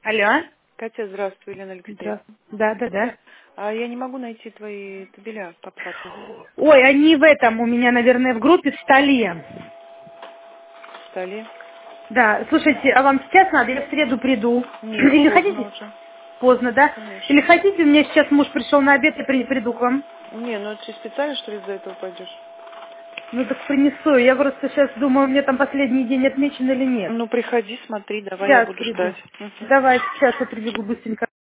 Алло. Катя, здравствуй, Елена Алексеевна. Здравствуйте. Да. Я не могу найти твои табеля по оплате. Ой, они в этом, у меня, наверное, в группе в столе. В столе? Да, слушайте, а вам сейчас надо? Я в среду приду. Нет, Или поздно хотите? уже. Поздно, да? Или Конечно. хотите, у меня сейчас муж пришел на обед, я приду к вам? Не, ну ты специально, что ли, из-за этого пойдешь? Ну так принесу. Я просто сейчас думаю, мне там последний день отмечен или нет. Ну, приходи, смотри, давай, я Сейчас буду приду. ждать. Мгм. Давай, сейчас я прибегу быстренько.